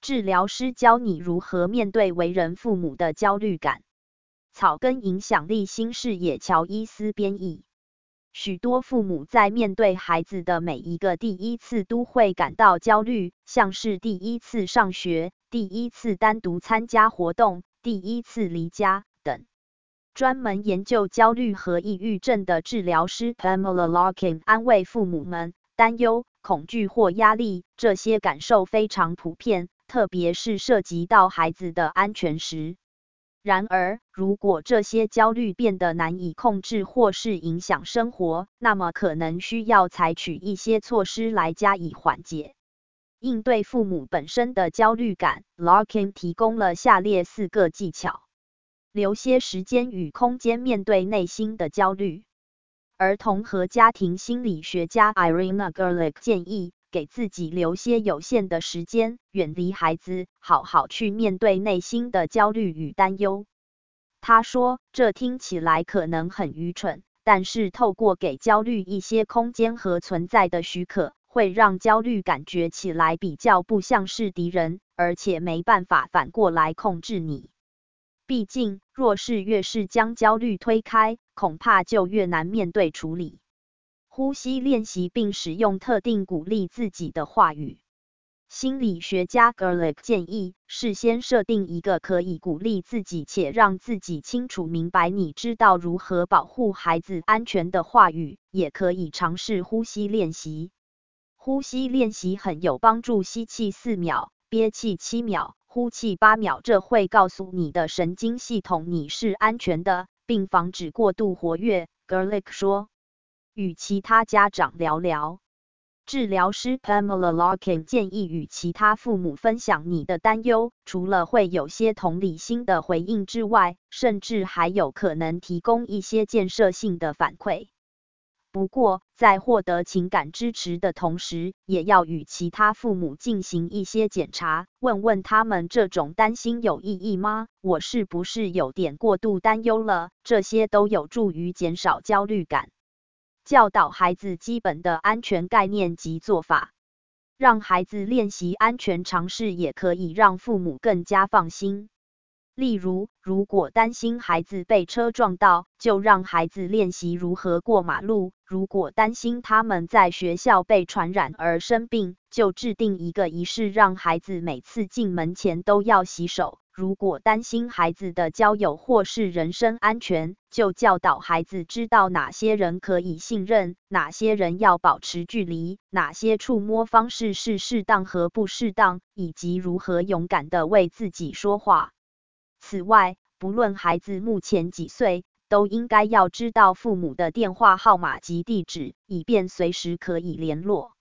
治疗师教你如何面对为人父母的焦虑感。草根影响力新视野乔伊斯编译。许多父母在面对孩子的每一个第一次都会感到焦虑，像是第一次上学、第一次单独参加活动、第一次离家等。专门研究焦虑和抑郁症的治疗师 Pamela Larkin 安慰父母们，担忧、恐惧或压力，这些感受非常普遍，特别是涉及到孩子的安全时。然而，如果这些焦虑变得难以控制或是影响生活，那么可能需要采取一些措施来加以缓解。应对父母本身的焦虑感 ，Larkin 提供了下列4个技巧：留些时间与空间面对内心的焦虑。儿童和家庭心理学家 Irina Gerlich 建议，给自己留些有限的时间，远离孩子，好好去面对内心的焦虑与担忧。他说，这听起来可能很愚蠢，但是透过给焦虑一些空间和存在的许可，会让焦虑感觉起来比较不像是敌人，而且没办法反过来控制你。毕竟，若是越是将焦虑推开，恐怕就越难面对处理。呼吸练习并使用特定鼓励自己的话语。心理学家 Gerlich 建议，事先设定一个可以鼓励自己且让自己清楚明白你知道如何保护孩子安全的话语，也可以尝试呼吸练习。呼吸练习很有帮助，吸气4秒，憋气7秒，呼气8秒，这会告诉你的神经系统你是安全的，并防止过度活跃。Gerlich 说，与其他家长聊聊。治疗师 Pamela Larkin 建议与其他父母分享你的担忧，除了会有些同理心的回应之外，甚至还有可能提供一些建设性的反馈。不过，在获得情感支持的同时，也要与其他父母进行一些检查，问问他们这种担心有意义吗？我是不是有点过度担忧了？这些都有助于减少焦虑感。教导孩子基本的安全概念及做法，让孩子练习安全常识，也可以让父母更加放心。例如，如果担心孩子被车撞到，就让孩子练习如何过马路；如果担心他们在学校被传染而生病，就制定一个仪式，让孩子每次进门前都要洗手。如果担心孩子的交友或是人身安全，就教导孩子知道哪些人可以信任，哪些人要保持距离，哪些触摸方式是适当和不适当，以及如何勇敢地为自己说话。此外，不论孩子目前几岁，都应该要知道父母的电话号码及地址，以便随时可以联络。